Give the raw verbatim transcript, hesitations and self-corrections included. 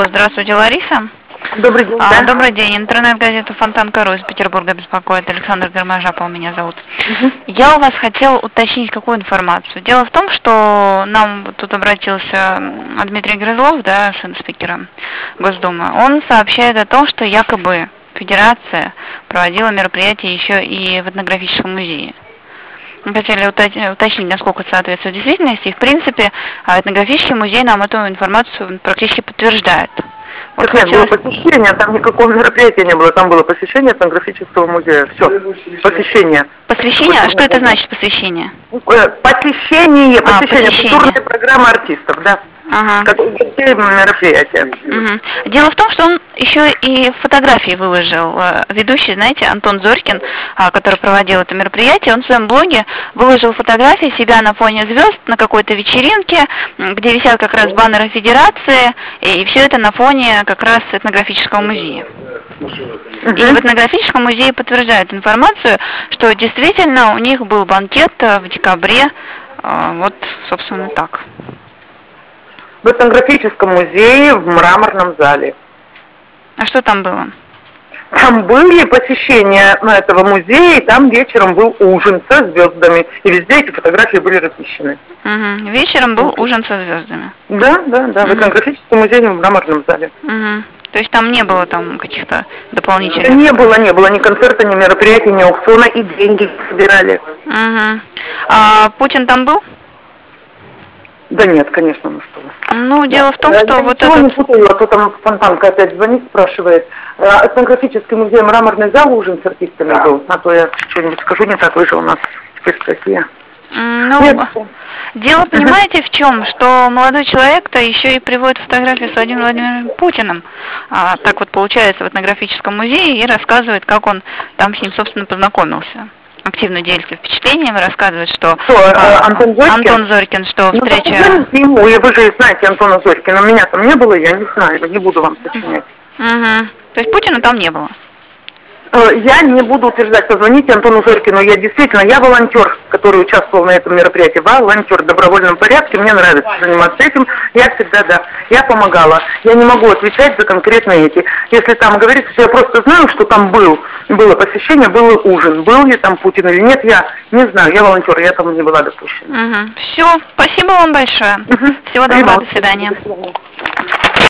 Здравствуйте, Лариса. Добрый день. А, Да? Добрый день. Интернет-газета «Фонтанка.ру» из Петербурга беспокоит. Александр Гармажапов меня зовут. Угу. Я у вас хотела уточнить какую информацию. Дело в том, что нам вот тут обратился Дмитрий Грызлов, да, сын спикера Госдумы. Он сообщает о том, что якобы Федерация проводила мероприятие еще и в этнографическом музее. Мы хотели уточнить, насколько это соответствует действительности. И, в принципе, этнографический музей нам эту информацию практически подтверждает. Вот Так хотелось... нет, было посещение, там никакого мероприятия не было, там было посещение этнографического музея. Все, посещение. Посвящение? А что это значит, посвящение? Посещение, А, посещение, посещение. культурная программа артистов, да. Ага. Которые мероприятия. Угу. Дело в том, что он еще и фотографии выложил. Ведущий, знаете, Антон Зорькин, который проводил это мероприятие, он в своем блоге выложил фотографии себя на фоне звезд на какой-то вечеринке, где висят как раз баннеры Федерации, и все это на фоне как раз этнографического музея. Угу. И в этнографическом музее подтверждают информацию, что действительно у них был банкет в декабре, вот, собственно, так. В этнографическом музее в мраморном зале. А что там было? Там были посещения этого музея, и там вечером был ужин со звездами. И везде эти фотографии были размещены. Угу. Вечером был ужин со звездами. Да, да, да, угу. В этнографическом музее в мраморном зале. Угу. То есть там не было там каких-то дополнительных... Да не было, не было ни концерта, ни мероприятия, ни аукциона, и деньги собирали. Угу. А Путин там был? Да нет, конечно, ну что. Ну, дело да. в том, я что я вот ничего этот... не путаю, а то там Фонтанка опять звонит, спрашивает. Этнографический музей, мраморный зал, ужин с артистами был. А то я что-нибудь скажу не так, вы же у нас теперь статья. Ну, нет. Дело, понимаете, в чем? Что молодой человек-то еще и приводит фотографии с Владимиром Владимировичем Путиным. А, так вот получается в этнографическом музее и рассказывает, как он там с ним, собственно, познакомился. Активно делится впечатлениями, рассказывает, что, что а, Антон Зорькин, Антон Зорькин, что ну, встреча... ему, вы же знаете Антона Зорькина, меня там не было, я не знаю, не буду вам сочинять. Угу. То есть Путина там не было? Я не буду утверждать, позвоните Антону Зорькину, я действительно, я волонтер, который участвовал на этом мероприятии, волонтер в добровольном порядке, мне нравится заниматься этим, я всегда, да, я помогала, я не могу отвечать за конкретно эти, если там говорится, я просто знаю, что там был, было посещение, был ужин, был ли там Путин или нет, я не знаю, я волонтер, я там не была допущена. Угу. Все, спасибо вам большое, угу. Всего доброго, до свидания. До свидания.